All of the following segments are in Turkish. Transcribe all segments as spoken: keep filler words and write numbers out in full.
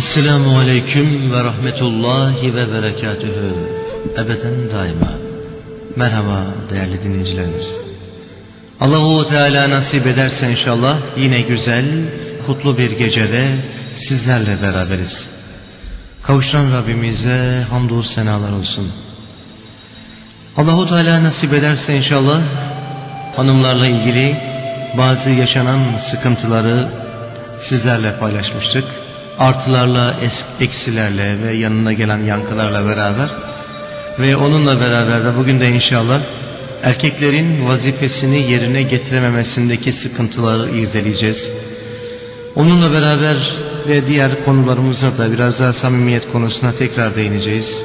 Esselamu Aleyküm ve Rahmetullahi ve Berekatühü. Ebeden daima. Merhaba değerli dinleyicilerimiz. Allahu Teala nasip ederse inşallah yine güzel, kutlu bir gecede sizlerle beraberiz. Kavuşturan Rabbimize hamdü senalar olsun. Allahu Teala nasip ederse inşallah hanımlarla ilgili bazı yaşanan sıkıntıları sizlerle paylaşmıştık. Artılarla, eksilerle ve yanına gelen yankılarla beraber ve onunla beraber de bugün de inşallah erkeklerin vazifesini yerine getirememesindeki sıkıntıları irdeleyeceğiz. Onunla beraber ve diğer konularımıza da biraz daha samimiyet konusuna tekrar değineceğiz.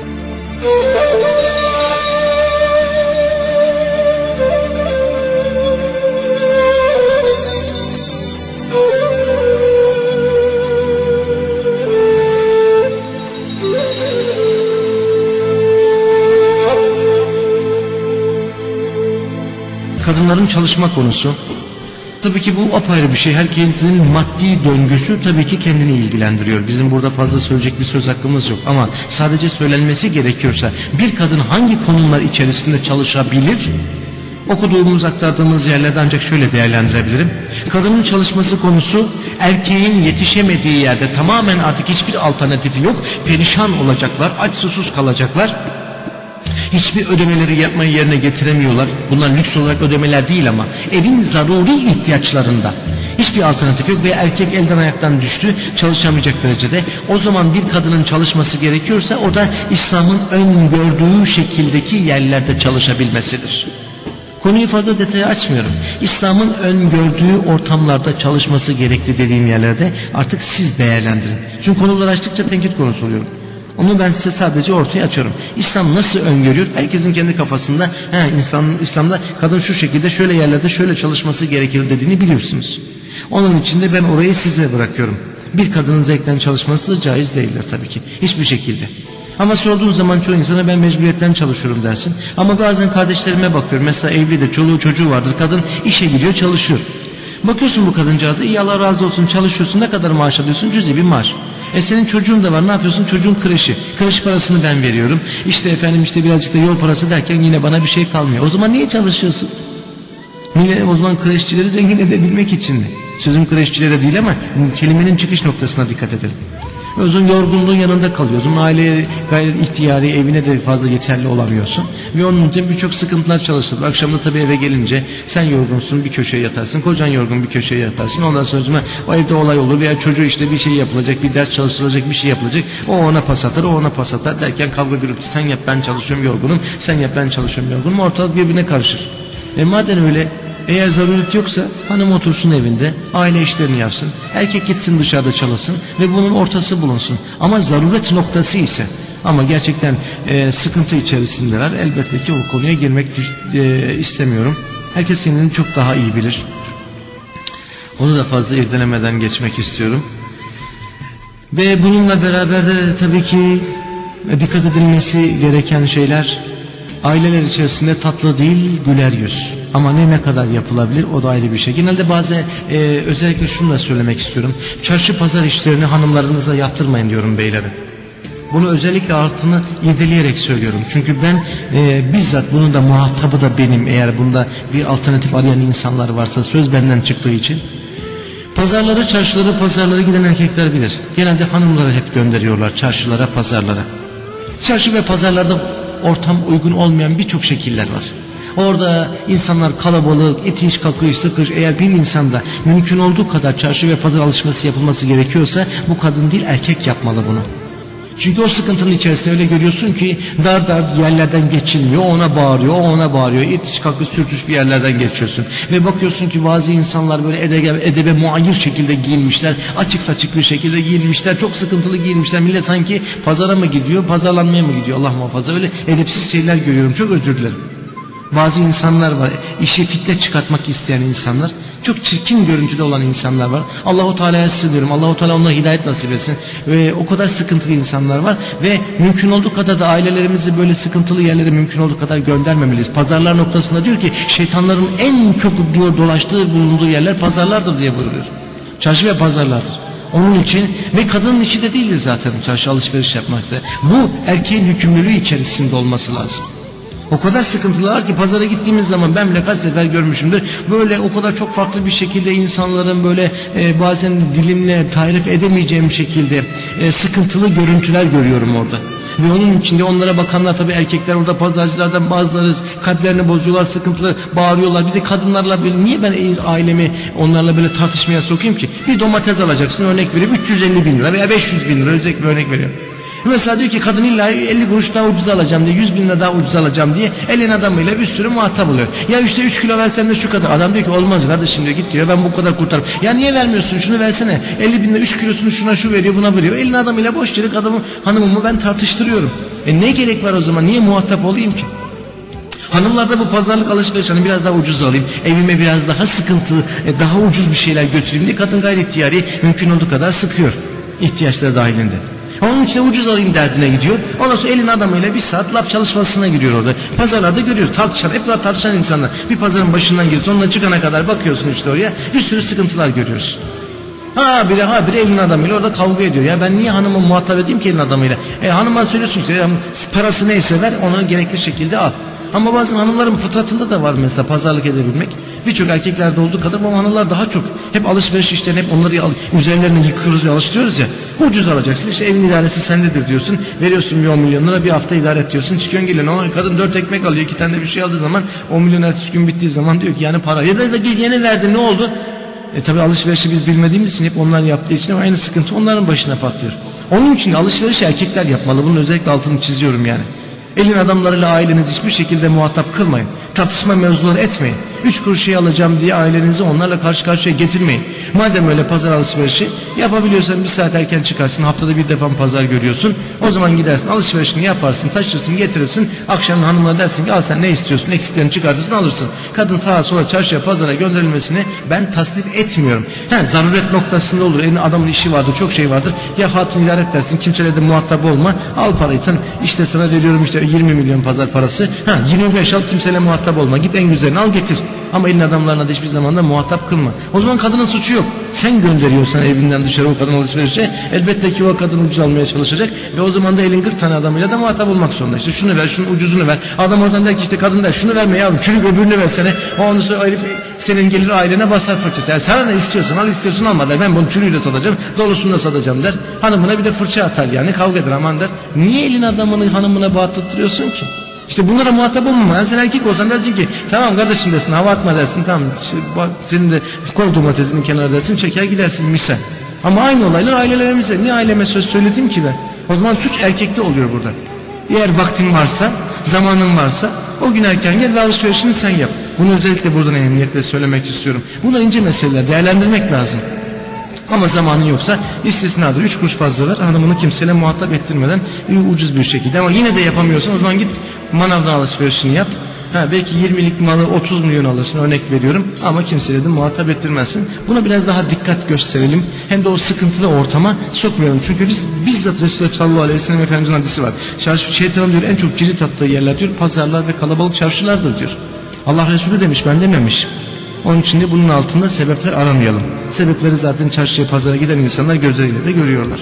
Kadınların çalışma konusu. Tabii ki bu apayrı bir şey. Herkesin maddi döngüsü tabii ki kendini ilgilendiriyor. Bizim burada fazla söyleyecek bir söz hakkımız yok. Ama sadece söylenmesi gerekiyorsa bir kadın hangi konular içerisinde çalışabilir? Okuduğumuz, aktardığımız yerlerde ancak şöyle değerlendirebilirim. Kadının çalışması konusu erkeğin yetişemediği yerde tamamen artık hiçbir alternatifi yok. Perişan olacaklar, aç susuz kalacaklar. Hiçbir ödemeleri yapmayı yerine getiremiyorlar. Bunlar lüks olarak ödemeler değil ama evin zaruri ihtiyaçlarında hiçbir alternatif yok ve erkek elden ayaktan düştü, çalışamayacak derecede. O zaman bir kadının çalışması gerekiyorsa o da İslam'ın öngördüğü şekildeki yerlerde çalışabilmesidir. Konuyu fazla detaya açmıyorum. İslam'ın öngördüğü ortamlarda çalışması gerekli dediğim yerlerde artık siz değerlendirin. Çünkü konuları açtıkça tenkit konusu oluyorum. Onu ben size sadece ortaya açıyorum. İslam nasıl öngörüyor? Herkesin kendi kafasında he, insanın, İslam'da kadın şu şekilde şöyle yerlerde şöyle çalışması gerekir dediğini biliyorsunuz. Onun için de ben orayı size bırakıyorum. Bir kadının zevkten çalışması caiz değildir tabii ki. Hiçbir şekilde. Ama sorduğun zaman çoğu insana ben mecburiyetten çalışıyorum dersin. Ama bazen kardeşlerime bakıyorum. Mesela evlidir, çoluğu çocuğu vardır. Kadın işe gidiyor, çalışıyor. Bakıyorsun bu kadıncağıza, iyi Allah razı olsun çalışıyorsun, ne kadar maaş alıyorsun? Cüzi bir maaş. E senin çocuğun da var, ne yapıyorsun? Çocuğun kreşi. Kreş parasını ben veriyorum. İşte efendim işte birazcık da yol parası derken yine bana bir şey kalmıyor. O zaman niye çalışıyorsun? Yine o zaman kreşçileri zengin edebilmek için mi? Sözüm kreşçilere değil ama kelimenin çıkış noktasına dikkat edelim. O zaman yorgunluğun yanında kalıyorsun. Aileye gayret ihtiyari evine de fazla yeterli olamıyorsun. Ve onun için birçok sıkıntılar çalıştırır. Akşamda tabii eve gelince sen yorgunsun, bir köşeye yatarsın. Kocan yorgun, bir köşeye yatarsın. Ondan sonra o evde olay olur veya çocuğu işte bir şey yapılacak, bir ders çalıştırılacak, bir şey yapılacak. O ona pas atar, o ona pas atar derken kavga gürültü. Sen yap, ben çalışıyorum yorgunum. Sen yap, ben çalışıyorum yorgunum. Ortalık birbirine karışır. E madem öyle, eğer zaruret yoksa hanım otursun evinde, aile işlerini yapsın, erkek gitsin dışarıda çalışsın ve bunun ortası bulunsun. Ama zaruret noktası ise, ama gerçekten e, sıkıntı içerisindeler, elbette ki o konuya girmek e, istemiyorum. Herkes kendini çok daha iyi bilir. Onu da fazla irdelemeden geçmek istiyorum. Ve bununla beraber de tabii ki dikkat edilmesi gereken şeyler, aileler içerisinde tatlı değil güler yüz. Ama ne ne kadar yapılabilir o da ayrı bir şey. Genelde bazı e, özellikle şunu da söylemek istiyorum. Çarşı pazar işlerini hanımlarınıza yaptırmayın diyorum beylerim. Bunu özellikle altını irdeleyerek söylüyorum. Çünkü ben e, bizzat bunun da muhatabı da benim. Eğer bunda bir alternatif arayan insanlar varsa söz benden çıktığı için. Pazarları, çarşıları, pazarlara giden erkekler bilir. Genelde hanımları hep gönderiyorlar çarşılara, pazarlara. Çarşı ve pazarlarda ortam uygun olmayan birçok şekiller var. Orada insanlar kalabalık, itiş kakış sıkış. Eğer bir insanda mümkün olduğu kadar çarşı ve pazar alışması yapılması gerekiyorsa bu kadın değil erkek yapmalı bunu. Çünkü o sıkıntının içerisinde öyle görüyorsun ki dar dar yerlerden geçilmiyor. O ona bağırıyor, o ona bağırıyor. İtiş kakış sürtüş bir yerlerden geçiyorsun. Ve bakıyorsun ki bazı insanlar böyle edebe, edebe muayir şekilde giyinmişler. Açık saçık bir şekilde giyinmişler. Çok sıkıntılı giyinmişler. Millet sanki pazara mı gidiyor, pazarlanmaya mı gidiyor? Allah muhafaza, öyle edepsiz şeyler görüyorum. Çok özür dilerim. Bazı insanlar var, işi fitne çıkartmak isteyen insanlar, çok çirkin görüntüde olan insanlar var. Allahu Teala'ya sığınıyorum. Allahu Teala onlara hidayet nasip etsin. Ve o kadar sıkıntılı insanlar var ve mümkün olduğu kadar da ailelerimizi böyle sıkıntılı yerlere mümkün olduğu kadar göndermemeliyiz. Pazarlar noktasında diyor ki şeytanların en çok diyor dolaştığı bulunduğu yerler pazarlardır diye buyuruyor. Çarşı ve pazarlardır. Onun için ve kadının işi de değildir zaten çarşı alışveriş yapmaksa. Bu erkeğin yükümlülüğü içerisinde olması lazım. O kadar sıkıntılar ki pazara gittiğimiz zaman ben bile kaç sefer görmüşümdür. Böyle o kadar çok farklı bir şekilde insanların böyle e, bazen dilimle tarif edemeyeceğim şekilde e, sıkıntılı görüntüler görüyorum orada. Ve onun içinde onlara bakanlar tabii erkekler orada pazarcılardan bazıları kalplerini bozuyorlar, sıkıntılı bağırıyorlar. Bir de kadınlarla böyle niye ben ailemi onlarla böyle tartışmaya sokayım ki? Bir domates alacaksın örnek vereyim üç yüz elli bin lira veya beş yüz bin lira özellikle bir örnek veriyorum. Mesela diyor ki kadın illa elli kuruş daha ucuz alacağım diye yüz bin lira daha ucuz alacağım diye elin adamıyla bir sürü muhatap oluyor. Ya işte üç kilo versen de şu kadar. Adam diyor ki olmaz kardeşim diyor git diyor ben bu kadar kurtarım. Ya niye vermiyorsun şunu versene. elli bin lira üç kilosunu şuna şu veriyor buna veriyor. Elin adamıyla boş yere adamı hanımımı ben tartıştırıyorum. E ne gerek var o zaman niye muhatap olayım ki? Hanımlarda bu pazarlık alışveriş hani biraz daha ucuz alayım, evime biraz daha sıkıntı, daha ucuz bir şeyler götüreyim diye kadın gayri ihtiyari mümkün olduğu kadar sıkıyor ihtiyaçları dahilinde. Onun için ucuz alayım derdine gidiyor. Ondan sonra elin adamıyla bir saat laf çalışmasına giriyor orada. Pazarlarda görüyoruz tartışan, hep daha tartışan insanlar. Bir pazarın başından girip sonuna çıkana kadar bakıyorsun işte oraya bir sürü sıkıntılar görüyorsun. Ha biri ha biri elin adamıyla orada kavga ediyor. Ya ben niye hanımı muhatap edeyim ki elin adamıyla? E hanıma söylüyorsun işte ya, parası neyse ver onu gerekli şekilde al. Ama bazen hanımların fıtratında da var mesela pazarlık edebilmek. Birçok erkeklerde olduğu kadar ama hanımlar daha çok. Hep alışveriş işlerini hep onları üzerlerine yıkıyoruz ve alıştırıyoruz ya. Ucuz alacaksın işte evin idaresi sendedir diyorsun. Veriyorsun bir on milyon lira bir hafta idare et diyorsun. Çıkıyorsun geliyorsun ama kadın dört ekmek alıyor iki tane de bir şey aldığı zaman on milyon ertesi gün bittiği zaman diyor ki yani para. Ya da, da yeni verdin ne oldu? E tabi alışverişi biz bilmediğimiz için hep onlar yaptığı için aynı sıkıntı onların başına patlıyor. Onun için alışveriş erkekler yapmalı. Bunun özellikle altını çiziyorum yani. Elin adamlarıyla ailenizi hiçbir şekilde muhatap kılmayın. Tartışma mevzuları etmeyin. Üç kuruş şey alacağım diye ailenizi onlarla karşı karşıya getirmeyin. Madem öyle pazar alışverişi yapabiliyorsan bir saat erken çıkarsın. Haftada bir defa pazar görüyorsun. O zaman gidersin alışverişini yaparsın, taşırsın, getirirsin. Akşam hanımına dersin ki al sen ne istiyorsun? Eksiklerini çıkartırsın alırsın. Kadın sağa sola çarşıya pazara gönderilmesini ben tasdik etmiyorum. He, zaruret noktasında olur. Elin adamın işi vardır, çok şey vardır. Ya hatun idare et dersin, kimseyle de muhatap olma. Al parayı sen işte sana veriyorum işte yirmi milyon pazar parası. Ha, yirmi beş al kimseyle muhatap olma. Git en güzelini al getir. Ama elin adamlarına da hiçbir zaman da muhatap kılma. O zaman kadının suçu yok. Sen gönderiyorsan evinden dışarı o kadın alışverişe elbette ki o kadın ucuz almaya çalışacak ve o zaman da elin kırk tane adamıyla da muhatap olmak zorunda. İşte şunu ver, şunu ucuzunu ver. Adam oradan der ki işte kadın der şunu verme yavrum, çürük öbürünü versene. Ondan sonra herif senin gelir ailene basar fırçası. Yani sana ne istiyorsun al istiyorsun alma der. Ben bunu çürüğüyle satacağım, dolusunu da satacağım der. Hanımına bir de fırça atar yani kavga eder aman der. Niye elin adamını hanımına bağırttırıyorsun ki? İşte bunlara muhatap olmama. Yani sen erkek olsan dersin ki tamam kardeşim dersin hava atma dersin tamam işte, bak, senin de koy domatesinin kenarı dersin çeker gidersin misal. Ama aynı olaylar ailelerimize. Niye aileme söz söyledim ki ben? O zaman suç erkekte oluyor burada. Eğer vaktin varsa, zamanın varsa o gün erken gel ve alışverişini sen yap. Bunu özellikle buradan emniyetle söylemek istiyorum. Bunlar ince meseleler değerlendirmek lazım. Ama zamanın yoksa istisnadır. Üç kuruş fazla ver hanımını kimseyle muhatap ettirmeden ucuz bir şekilde. Ama yine de yapamıyorsan o zaman git manavdan alışverişini yap. Ha, belki yirmilik malı otuz milyon alırsın örnek veriyorum ama kimseyle de muhatap ettirmezsin. Buna biraz daha dikkat gösterelim. Hem de o sıkıntılı ortama sokmayalım. Çünkü biz bizzat Resulullah sallallahu aleyhi ve sellem Efendimizin hadisi var. Çarşı, şeytanın diyor en çok cirit attığı yerler diyor pazarlar ve kalabalık çarşılardır diyor. Allah Resulü demiş ben dememiş. Onun için de bunun altında sebepler aramayalım. Sebepleri zaten çarşıya pazara giden insanlar gözleriyle de görüyorlar.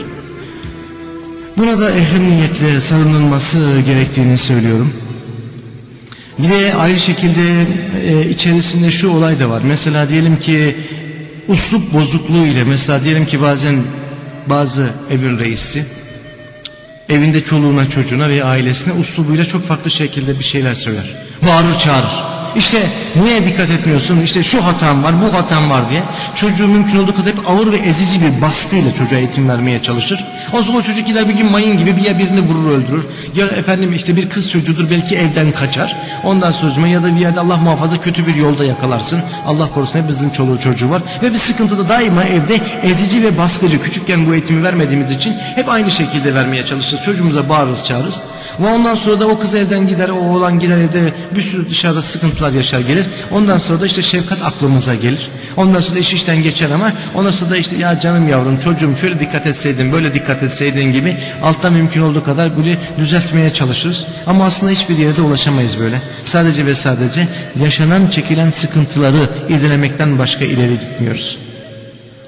Buna da ehemmiyetle sarılınması gerektiğini söylüyorum. Bir de aynı şekilde e, içerisinde şu olay da var. Mesela diyelim ki uslup bozukluğu ile mesela diyelim ki bazen bazı evin reisi evinde çoluğuna çocuğuna ve ailesine uslubuyla çok farklı şekilde bir şeyler söyler. Bağırır çağırır. İşte niye dikkat etmiyorsun? İşte şu hatam var, bu hatam var diye. Çocuğu mümkün olduğu kadar hep ağır ve ezici bir baskıyla çocuğa eğitim vermeye çalışır. Ondan sonra o çocuk gider bir gün mayın gibi bir ya birini vurur öldürür. Ya efendim işte bir kız çocuğudur belki evden kaçar. Ondan sonra ya da bir yerde Allah muhafaza kötü bir yolda yakalarsın. Allah korusun hepimizin çoluğu çocuğu var. Ve bir sıkıntıda daima evde ezici ve baskıcı. Küçükken bu eğitimi vermediğimiz için hep aynı şekilde vermeye çalışırız. Çocuğumuza bağırırız çağırırız. Ve ondan sonra da o kız evden gider, o oğlan gider evde bir sürü dışarıda sıkıntılar yaşar gelir. Ondan sonra da işte şefkat aklımıza gelir. Ondan sonra da iş işten geçer ama ondan sonra da işte ya canım yavrum çocuğum şöyle dikkat etseydin böyle dikkat etseydin gibi alttan mümkün olduğu kadar böyle düzeltmeye çalışırız. Ama aslında hiçbir yere de ulaşamayız böyle. Sadece ve sadece yaşanan çekilen sıkıntıları irdelemekten başka ileri gitmiyoruz.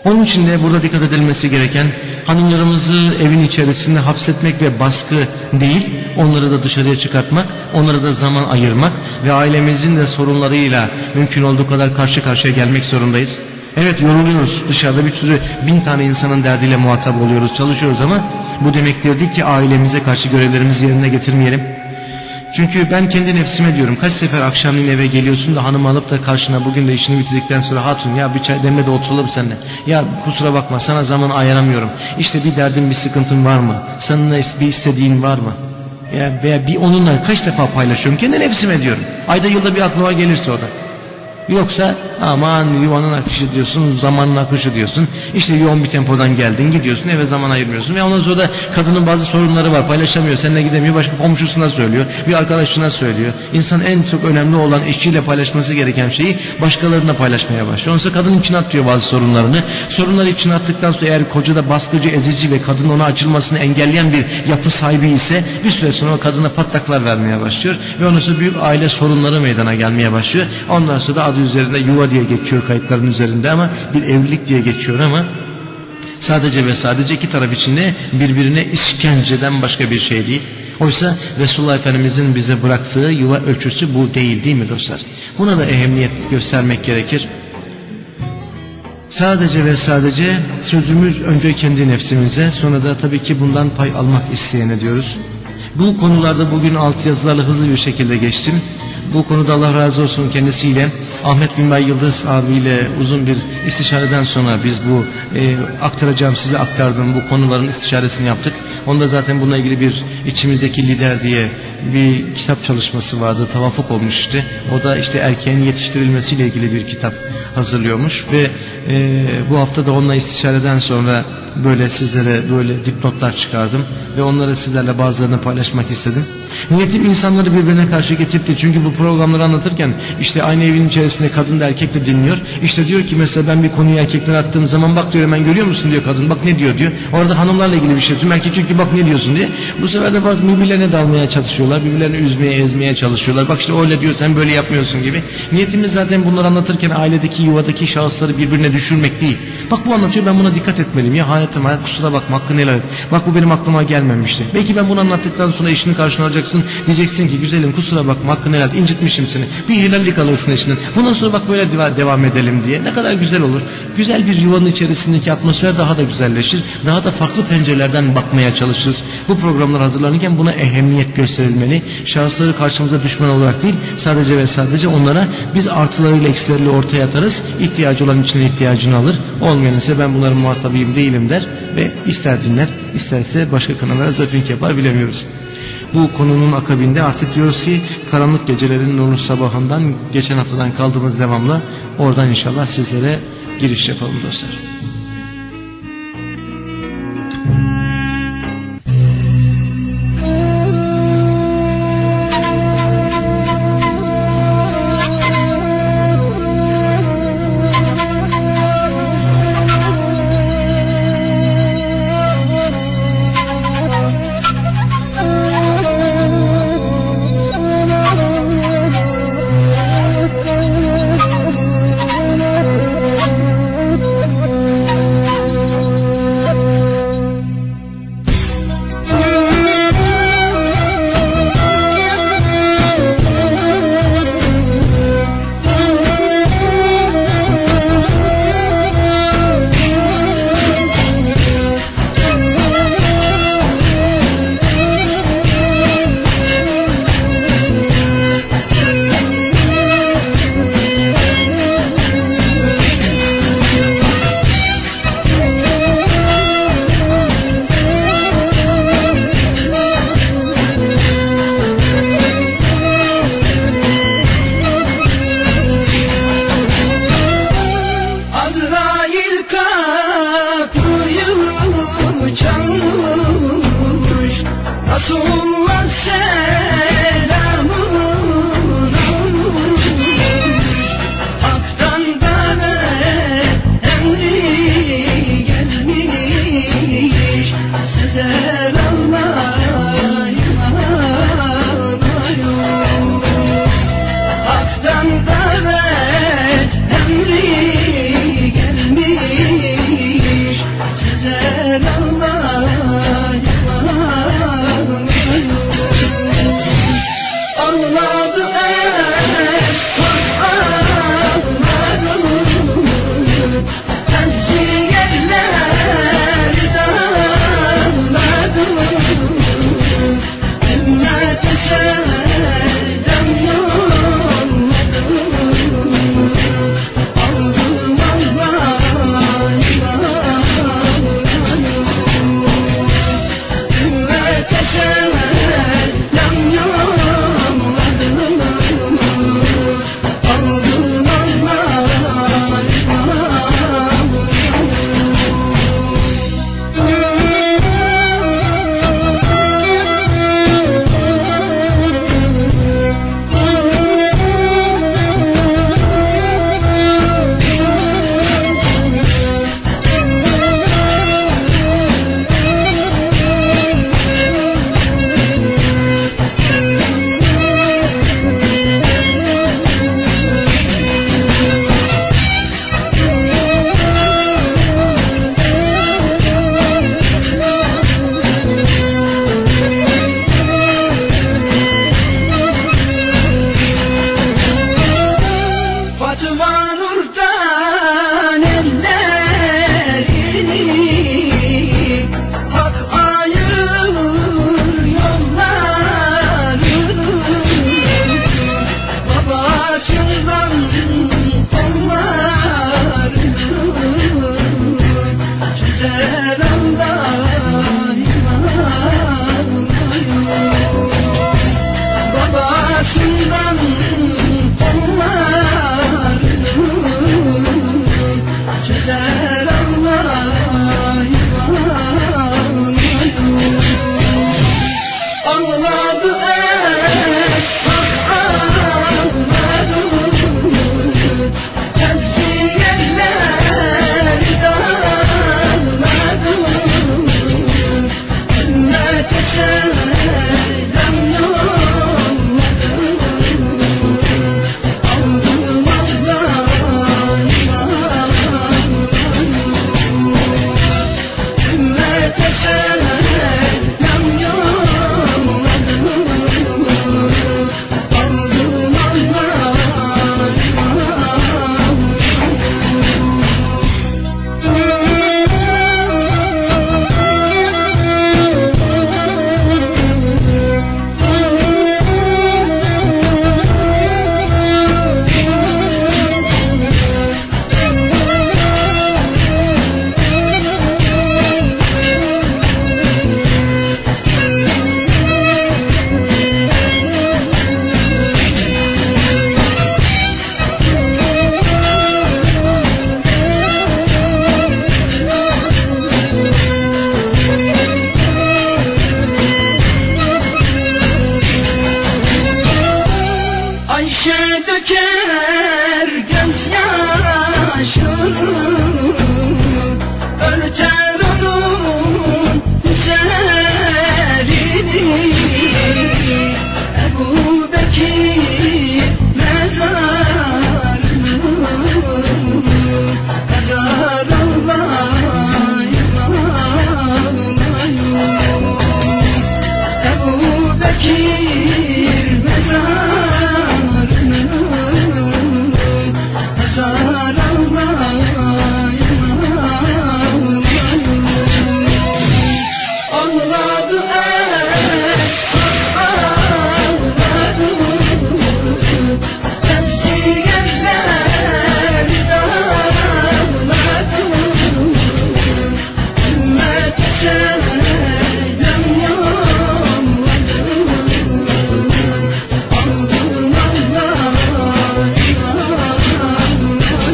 Onun için de burada dikkat edilmesi gereken, hanımlarımızı evin içerisinde hapsetmek ve baskı değil, onları da dışarıya çıkartmak, onlara da zaman ayırmak ve ailemizin de sorunlarıyla mümkün olduğu kadar karşı karşıya gelmek zorundayız. Evet, yoruluyoruz, dışarıda bir sürü bin tane insanın derdiyle muhatap oluyoruz, çalışıyoruz ama bu demektir değil ki ailemize karşı görevlerimizi yerine getirmeyelim. Çünkü ben kendi nefsime diyorum, kaç sefer akşamleyin eve geliyorsun da hanımı alıp da karşına, bugün de işini bitirdikten sonra, hatun ya bir çay demle de oturalım seninle. Ya kusura bakma, sana zaman ayıramıyorum. İşte bir derdin, bir sıkıntın var mı? Seninle bir istediğin var mı? Ya veya bir onunla kaç defa paylaşıyorum, kendi nefsime diyorum. Ayda yılda bir aklıma gelirse o da. Yoksa aman yuvanın akışı diyorsun, zamanın akışı diyorsun. İşte yoğun bir tempodan geldin, gidiyorsun, eve zaman ayırmıyorsun. Ve ondan sonra da kadının bazı sorunları var, paylaşamıyor, seninle gidemiyor, başka komşusuna söylüyor, bir arkadaşına söylüyor. İnsan en çok önemli olan eşiyle paylaşması gereken şeyi başkalarına paylaşmaya başlıyor. Ondan sonra kadın içine atıyor bazı sorunlarını. Sorunları içine attıktan sonra eğer koca da baskıcı, ezici ve kadın ona açılmasını engelleyen bir yapı sahibi ise bir süre sonra o kadına patlaklar vermeye başlıyor. Ve ondan sonra büyük aile sorunları meydana gelmeye başlıyor. Ondan sonra da adı üzerinde yuva diye geçiyor kayıtların üzerinde ama bir evlilik diye geçiyor ama sadece ve sadece iki taraf içinde birbirine işkenceden başka bir şey değil. Oysa Resulullah Efendimizin bize bıraktığı yuva ölçüsü bu değil, değil mi dostlar? Buna da ehemmiyet göstermek gerekir. Sadece ve sadece sözümüz önce kendi nefsimize, sonra da tabii ki bundan pay almak isteyene diyoruz. Bu konularda bugün alt yazılarla hızlı bir şekilde geçtim. Bu konuda Allah razı olsun kendisiyle, Ahmet Günbay Yıldız abiyle uzun bir istişareden sonra biz bu e, aktaracağım, size aktardığım bu konuların istişaresini yaptık. Onda zaten bununla ilgili bir içimizdeki lider diye bir kitap çalışması vardı, tavafuk olmuştu. O da işte erkeğin yetiştirilmesiyle ilgili bir kitap hazırlıyormuş ve e, bu hafta da onunla istişareden sonra böyle sizlere böyle dipnotlar çıkardım ve onları sizlerle bazılarını paylaşmak istedim. Niyetim insanları birbirine karşı getirip de, çünkü bu programları anlatırken işte aynı evin içerisinde kadın da erkek de dinliyor. İşte diyor ki mesela ben bir konuyu erkekten attığım zaman, bak diyor, hemen görüyor musun diyor kadın, bak ne diyor diyor. Orada hanımlarla ilgili bir şey diyor, erkek çünkü bak ne diyorsun diye. Bu sefer de bazı birbirlerine dalmaya çalışıyorlar, birbirlerini üzmeye, ezmeye çalışıyorlar. Bak işte öyle diyor, sen böyle yapmıyorsun gibi. Niyetimiz zaten bunları anlatırken ailedeki, yuvadaki şahısları birbirine düşürmek değil. Bak bu anlatıyor, ben buna dikkat etmeliyim ya, hayatım hayat, kusura bakma, hakkını helal et. Bak bu benim aklıma gelmemişti. Belki ben bunu anlattıktan sonra eşini karşına alacaksın, diyeceksin ki güzelim kusura bakma, hakkını helal et, incitmişim seni. Bir helallik alırsın eşinden. Bundan sonra bak böyle devam edelim diye. Ne kadar güzel olur. Güzel bir yuvanın içerisindeki atmosfer daha da güzelleşir. Daha da farklı pencerelerden bakmaya çalışırız. Bu programlar hazırlanırken buna ehemmiyet gösterilmeli. Şahısları karşımıza düşman olarak değil, sadece ve sadece onlara biz artılarıyla eksileriyle ortaya atarız. İhtiyacı olan içine ihtiyacını alır. Olmayan ise ben bunların muhatabıyım değilim der ve ister dinler, isterse başka kanallara zapping yapar, bilemiyoruz. Bu konunun akabinde artık diyoruz ki karanlık gecelerin nurlu sabahından, geçen haftadan kaldığımız devamla oradan inşallah sizlere giriş yapalım dostlar. Fatma Nur'dan ellerini, hak ayırır yollarını, babasından kollarını çözer ağlayıp ağlayıp, babasından çözer ağlayıp ağlayıp. Ağladı Esbab ağladı, hepsi yerleri dağladı. Ümmete selam yolladı, aldım ağlayıp ağlayıp. Ümmete selam yolladı, aldım ağlayıp Ayşe döker gözyaşını, örter onun üzerini. Ebu Bekir mezarını kazar ağlayıp ağlayıp. Ebu Bekir mezarını kazar ağlayıp ağlayıp. Ağladı Esbab ağladı, hepsi yerleri dağladı. Ümmete selam yolladı, aldım ağlayıp ağlayıp.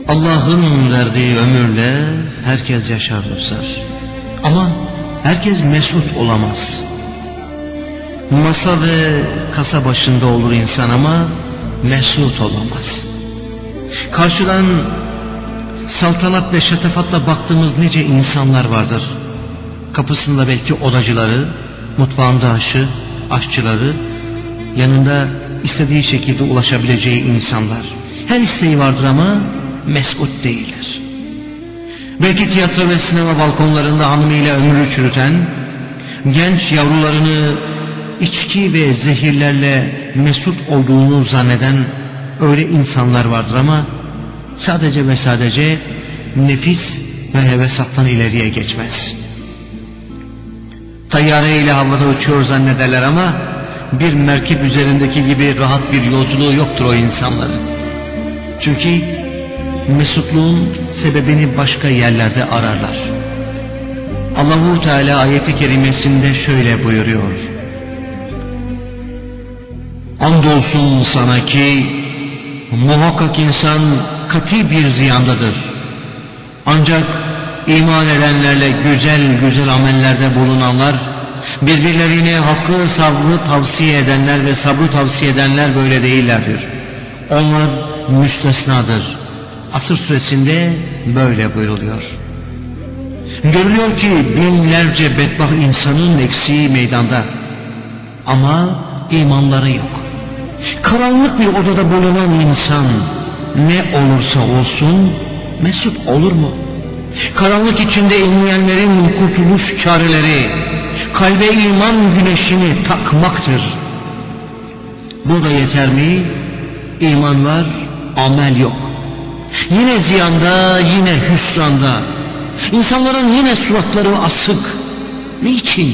Allah'ın verdiği ömürle herkes yaşar dostlar. Ama herkes mesut olamaz. Masa ve kasa başında olur insan ama mesut olamaz. Karşıdan saltanat ve şatafatla baktığımız nice insanlar vardır. Kapısında belki odacıları, mutfağında aşı, aşçıları, yanında istediği şekilde ulaşabileceği insanlar. Her isteği vardır ama mesut değildir. Belki tiyatro ve sinema balkonlarında hanımıyla ömrü çürüten, genç yavrularını içki ve zehirlerle mesut olduğunu zanneden öyle insanlar vardır ama sadece ve sadece nefis ve hevesattan ileriye geçmez. Tayyare ile havada uçuyor zannederler ama bir merkep üzerindeki gibi rahat bir yolculuğu yoktur o insanların. Çünkü mesutluğun sebebini başka yerlerde ararlar. Allahu Teala ayeti kerimesinde şöyle buyuruyor: andolsun sana ki muhakkak insan kati bir ziyandadır. Ancak iman edenlerle güzel güzel amellerde bulunanlar, birbirlerine hakkı sabrı tavsiye edenler ve sabrı tavsiye edenler böyle değillerdir. Onlar müstesnadır. Asr suresinde böyle buyruluyor. Görülüyor ki binlerce bedbaht insanın eksiği meydanda ama imanları yok. Karanlık bir odada bulunan insan ne olursa olsun mesut olur mu? Karanlık içinde inleyenlerin kurtuluş çareleri kalbe iman güneşini takmaktır. Bu da yeter mi? İman var, amel yok. Yine ziyanda, yine hüsranda. İnsanların yine suratları asık. Niçin?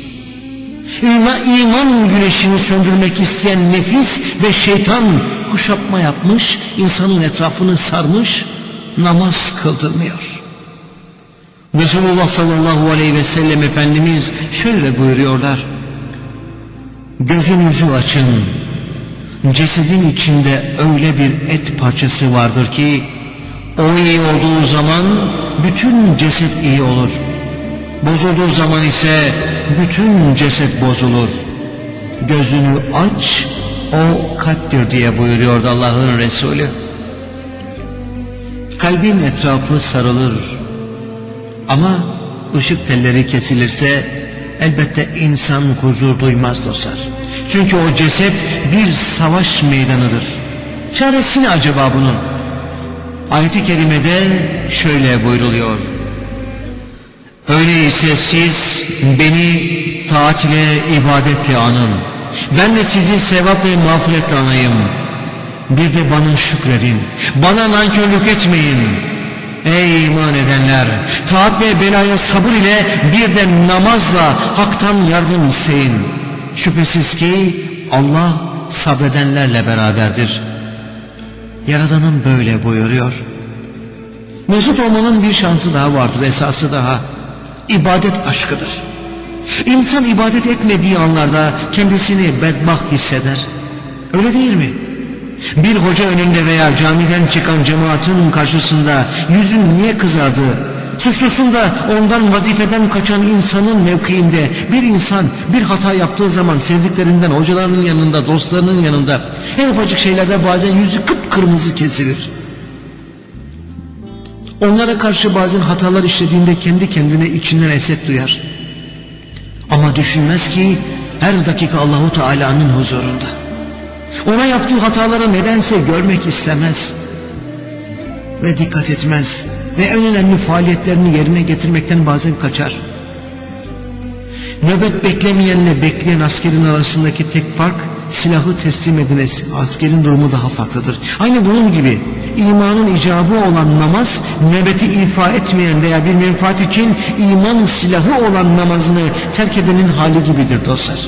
İman güneşini söndürmek isteyen nefis ve şeytan kuşatma yapmış, insanın etrafını sarmış, namaz kıldırmıyor. Resulullah sallallahu aleyhi ve sellem Efendimiz şöyle buyuruyorlar: gözünüzü açın, cesedin içinde öyle bir et parçası vardır ki o iyi olduğu zaman bütün ceset iyi olur, bozulduğu zaman ise bütün ceset bozulur. Gözünü aç, o kalptir diye buyuruyordu Allah'ın Resulü. Kalbin etrafı sarılır ama ışık telleri kesilirse elbette insan huzur duymaz dostlar. Çünkü o ceset bir savaş meydanıdır. Çaresi ne acaba bunun? Ayet-i kerimede şöyle buyruluyor: öyleyse siz beni taat ile ibadetle anın, ben de sizi sevap ve mağfiretle anayım. Bir de bana şükredin, bana nankörlük etmeyin. Ey iman edenler, taat ve belaya sabır ile bir de namazla haktan yardım isteyin. Şüphesiz ki Allah sabredenlerle beraberdir. Yaradanım böyle buyuruyor. Mesut olmanın bir şansı daha vardır, esası daha. İbadet aşkıdır. İnsan ibadet etmediği anlarda kendisini bedbaht hisseder. Öyle değil mi? Bir hoca önünde veya camiden çıkan cemaatin karşısında yüzün niye kızardı? Suçlusun da ondan vazifeden kaçan insanın mevkiinde bir insan bir hata yaptığı zaman sevdiklerinden, hocalarının yanında, dostlarının yanında en ufacık şeylerde bazen yüzü kıpkırmızı kesilir. Onlara karşı bazen hatalar işlediğinde kendi kendine içinden eset duyar. Ama düşünmez ki her dakika Allahu Teala'nın huzurunda. Ona yaptığı hataları nedense görmek istemez ve dikkat etmez ve en önemli faaliyetlerini yerine getirmekten bazen kaçar. Nöbet beklemeyenle bekleyen askerin arasındaki tek fark, silahı teslim eden askerin durumu daha farklıdır. Aynı bunun gibi imanın icabı olan namaz, nöbeti ifa etmeyen veya bir menfaat için iman silahı olan namazını terk edenin hali gibidir dostlar.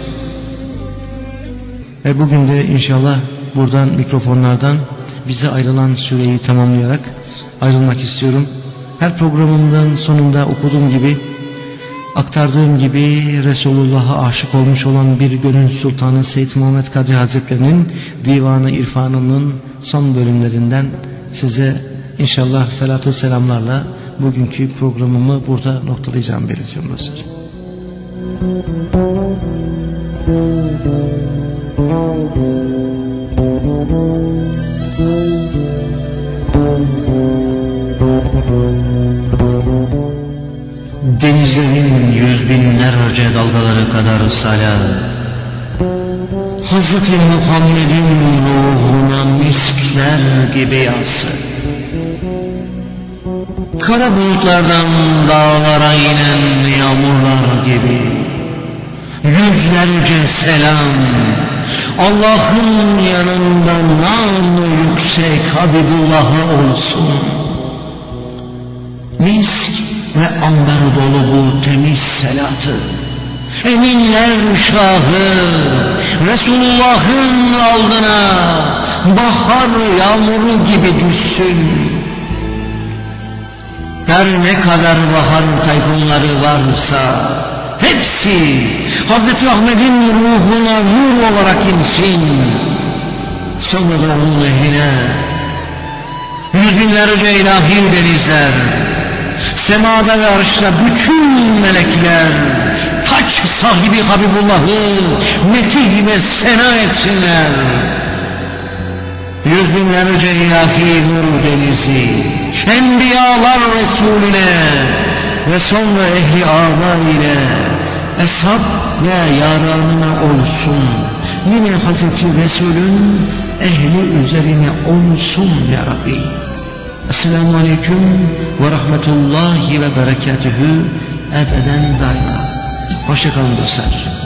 Ve bugün de inşallah buradan, mikrofonlardan bize ayrılan süreyi tamamlayarak ayrılmak istiyorum. Her programımdan sonunda okuduğum gibi, aktardığım gibi Resulullah'a aşık olmuş olan bir gönül sultanı Seyyid Muhammed Kadri Hazretlerinin Divan-ı İrfanı'nın son bölümlerinden size İnşallah salatü selamlarla bugünkü programımı burada noktalayacağım belirtiyorum dostlar. Denizlerin yüz binlerce dalgaları kadar salat, Hazreti Muhammed'in ruhuna miskler gibi yansın. Kara bulutlardan dağlara inen yağmurlar gibi yüzlerce selam Allah'ın yanında namı yüksek Habibullah'a olsun. Misk ve amber dolu bu temiz selatı eminler şahı Resulullah'ın aldına bahar yağmuru gibi düşsün. Her ne kadar bahar tayfunları varsa hepsi Hazreti Ahmet'in ruhuna nur olarak insin. Sonra da onun ehline yüz binlerce ilahi denizler, semada ve arşta bütün melekler taç sahibi Habibullah'ı metih ve sena etsinler. Yüz binlerce ilahi nur denizi Enbiyalar Resulüne ve sonra ehli âbâ ile eshab ve yaranına olsun. Yine Hazreti Resul'ün ehli üzerine olsun ya Rabbi. Esselamu Aleyküm ve Rahmetullahi ve Berekatühü ebeden daima. Hoşçakalın dostlar.